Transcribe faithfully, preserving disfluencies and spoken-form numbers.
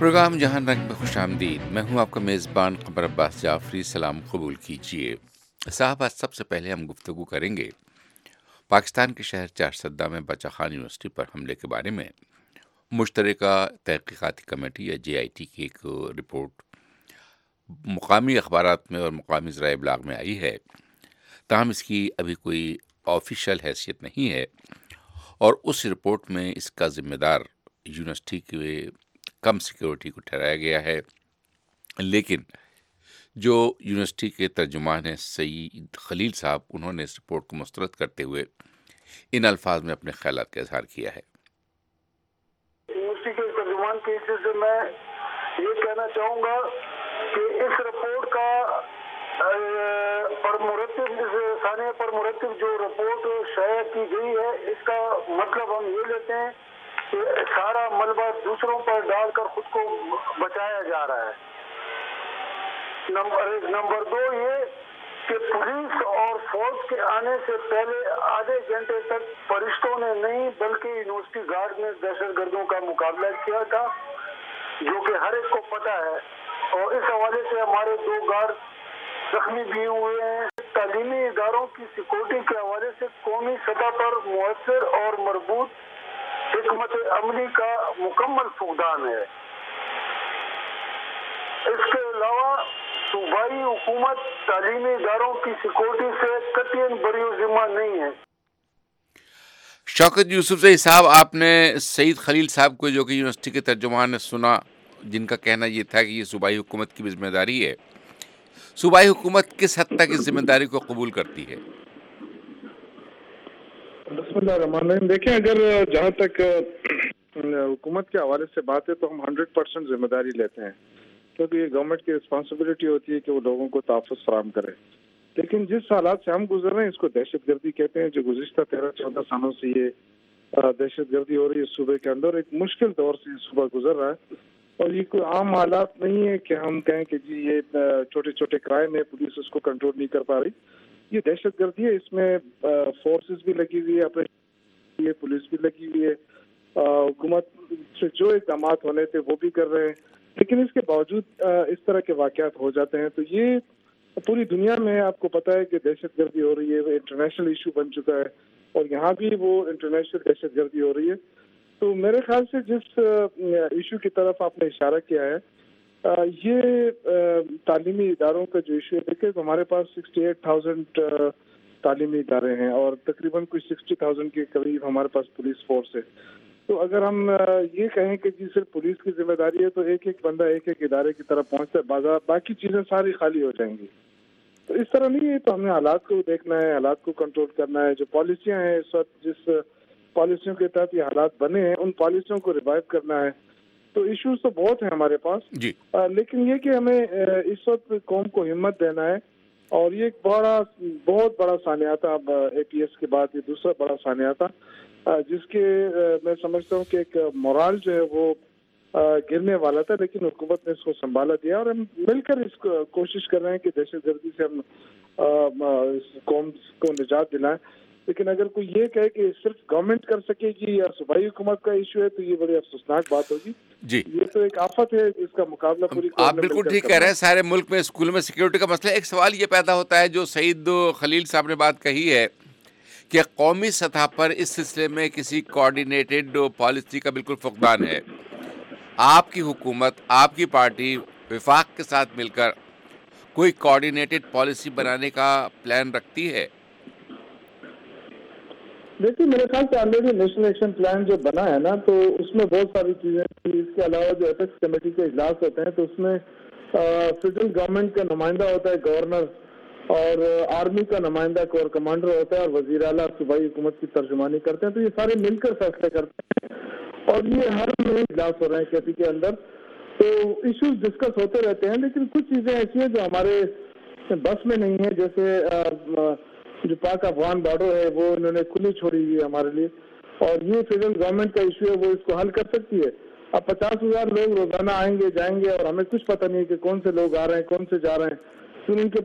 Programme जहां रंग में खुश आमदीद। मैं हूं आपका मेज़बान क़मर अब्बास जाफरी। सलाम कबूल कीजिए साहब। आज सबसे पहले हम गुफ्तगू करेंगे पाकिस्तान के शहर चारसद्दा में बचा खान यूनिवर्सिटी पर हमले के बारे में। मुश्तरका तहक़ीक़ाती कमेटी या जे आई टी की एक रिपोर्ट मुकामी अखबारात में और मुकामी ज़राए इब्लाग में आई है, ताहम इसकी अभी कोई ऑफिशियल हैसियत नहीं है और उस रिपोर्ट में इसका ज़िम्मेदार यूनिवर्सिटी के कम सिक्योरिटी को ठहराया गया है। लेकिन जो यूनिवर्सिटी के तर्जुमान हैं सईद खलील साहब, उन्होंने इस रिपोर्ट को मुस्तरद करते हुए इन अल्फाज में अपने ख्यालात का इजहार किया है। यूनिवर्सिटी के तर्जुमान के हिस्से से मैं ये कहना चाहूँगा कि इस रिपोर्ट का पर मुरत्तिब सानिया पर मुरत्तिब जो रिपोर्ट शाया की गई है, इसका मतलब हम ये लेते हैं कि सारा मलबा दूसरों पर डालकर खुद को बचाया जा रहा है। नंबर एक। नंबर दो ये कि पुलिस और फौज के आने से पहले आधे घंटे तक फरिश्तों ने नहीं बल्कि यूनिवर्सिटी गार्ड ने दहशतगर्दों का मुकाबला किया था, जो कि हर एक को पता है। और इस हवाले से हमारे दो गार्ड जख्मी भी हुए हैं। तालीमी इदारों की सिक्योरिटी के हवाले से कौमी सतह पर मुअस्सर और मरबूत हिकमत अमली का मुकम्मल फुकदान है। इसके अलावा सूबाई हुकूमत तालीमी इदारों की सिक्योरिटी से कतईन बरी जिम्मा नहीं है। शौकत यूसुफ से साहब, आपने सईद खलील साहब को, जो कि यूनिवर्सिटी के तर्जुमान ने, सुना, जिनका कहना ये था कि ये सूबाई हुकूमत की जिम्मेदारी है। सूबाई हुकूमत किस हद तक इस जिम्मेदारी को कबूल करती है? बिस्मिल्लाहिर्रहमानिर्रहीम। देखें, अगर जहाँ तक हुकूमत के हवाले से बात है तो हम हंड्रेड परसेंट जिम्मेदारी लेते हैं, क्योंकि ये गवर्नमेंट की रिस्पॉन्सिबिलिटी होती है कि वो लोगों को तहफ़्फ़ुज़ फराहम करे। लेकिन जिस हालात से हम गुजर रहे हैं, इसको दहशतगर्दी कहते हैं। जो गुज़िश्ता तेरह चौदह सालों से ये दहशतगर्दी हो रही है सूबे के अंदर, एक मुश्किल दौर से सूबा गुजर रहा है। और ये कोई आम हालात नहीं है कि हम कहें कि जी ये छोटे छोटे क्राइम है, पुलिस उसको कंट्रोल नहीं कर पा रही। ये दहशतगर्दी है, इसमें फोर्सेस भी लगी हुई है, अपने पुलिस भी लगी हुई है, हुकूमत से जो इक़दाम होने थे वो भी कर रहे हैं। लेकिन इसके बावजूद इस तरह के वाक़यात हो जाते हैं। तो ये पूरी दुनिया में आपको पता है कि दहशतगर्दी हो रही है, वो इंटरनेशनल इशू बन चुका है और यहाँ भी वो इंटरनेशनल दहशतगर्दी हो रही है। तो मेरे ख्याल से जिस इशू की तरफ आपने इशारा किया है, ये तालीमी इदारों का जो इशू है, देखिए तो हमारे पास सिक्सटी एट थाउजेंड तालीमी इदारे हैं और तकरीबन कुछ सिक्सटी थाउजेंड के करीब हमारे पास पुलिस फोर्स है। तो अगर हम ये कहें कि जी सिर्फ पुलिस की जिम्मेदारी है, तो एक एक बंदा एक एक इदारे की तरफ पहुँचता है, बाजार बाकी चीज़ें सारी खाली हो जाएंगी। तो इस तरह नहीं है। तो हमें हालात को देखना है, हालात को कंट्रोल करना है। जो पॉलिसियाँ हैं इस वक्त, जिस पॉलिसियों के तहत ये हालात बने हैं, उन पॉलिसियों को रिवाइव करना है। तो इश्यूज तो बहुत हैं हमारे पास जी। आ, लेकिन ये कि हमें आ, इस वक्त कौम को हिम्मत देना है। और ये एक बड़ा बहुत बड़ा सानिया था। अब ए पी एस के बाद ये दूसरा बड़ा सानिया था, आ, जिसके आ, मैं समझता हूँ कि एक मोराल जो है वो आ, गिरने वाला था, लेकिन हुकूमत ने इसको संभाला दिया और हम मिलकर इसको कोशिश कर रहे हैं कि दहशतगर्दी से हम कौम को निजात दिलाएं। लेकिन अगर कोई ये कहे कि सिर्फ गवर्नमेंट कर सकेगी या सूबाई हुकूमत का इशू है, तो ये बड़ी अफसोसनाक बात होगी जी। ये तो एक आफत है, इसका मुकाबला पूरी आप बिल्कुल ठीक कह रहे हैं। सारे मुल्क में स्कूल में सिक्योरिटी का मसला। एक सवाल ये पैदा होता है, जो सईद खलील साहब ने बात कही है कि कौमी सतह पर इस सिलसिले में किसी कोऑर्डिनेटेड पॉलिसी का बिल्कुल फुकदान है। आपकी हुकूमत, आपकी पार्टी विफाक के साथ मिलकर कोई कोऑर्डिनेटेड पॉलिसी बनाने का प्लान रखती है? देखिए, मेरे ख्याल से ऑलरेडी नेशनल एक्शन प्लान जो बना है ना, तो उसमें बहुत सारी चीजें थी। इसके अलावा जो एपेक्स कमेटी के इजलास होते हैं, तो उसमें फेडरल गवर्नमेंट का नुमाइंदा होता है, गवर्नर, और आर्मी का नुमाइंदा कोर कमांडर होता है, और वजीर आला सूबाई हुकूमत की तर्जुमानी करते हैं। तो ये सारे मिलकर फैसले करते हैं और ये हर महीने इजलास हो रहे हैं कैफी के अंदर। तो इश्यूज डिस्कस होते रहते हैं। लेकिन कुछ चीजें ऐसी हैं जो हमारे बस में नहीं है, जैसे आ, जो पाक अफगान बॉर्डर है वो इन्होंने खुली छोड़ी हुई है हमारे लिए, और ये फेडरल गवर्नमेंट का इशू है, वो इसको हल कर सकती है। अब पचास हजार लोग रोजाना आएंगे जाएंगे और हमें कुछ पता नहीं है कि कौन से लोग आ रहे हैं, कौन से जा रहे हैं। फिर उनके